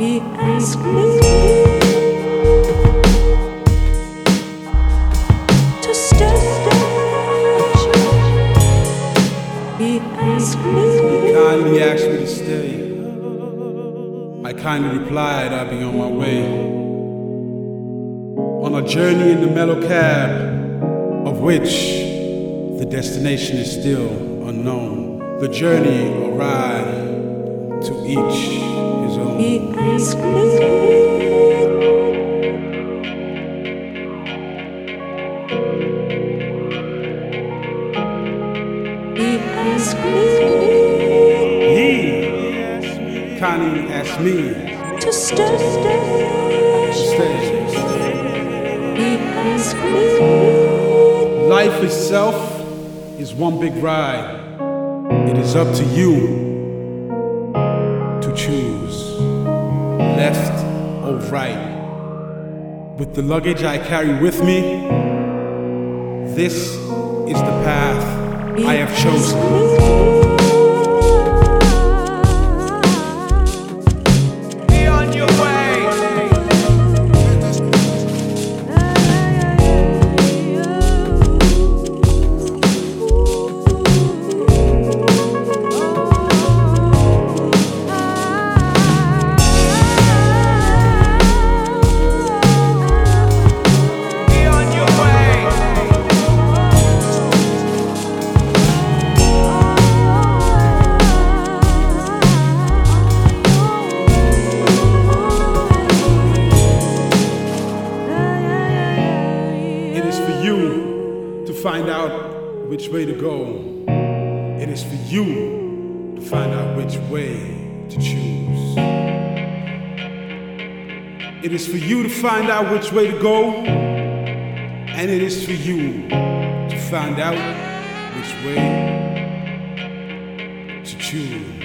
He asked me to stay. He asked me. He kindly asked me to stay. I kindly replied I'll be on my way. On a journey in the mellow cab, of which the destination is still unknown. The journey or ride, to each his own. He asked me He kindly asked me to stay. He asked me. Life itself is one big ride. It is up to you to choose left or right. With the luggage I carry with me, this is the path I have chosen. Find out which way to go. It is for you to find out which way to choose. It is for you to find out which way to go, and it is for you to find out which way to choose.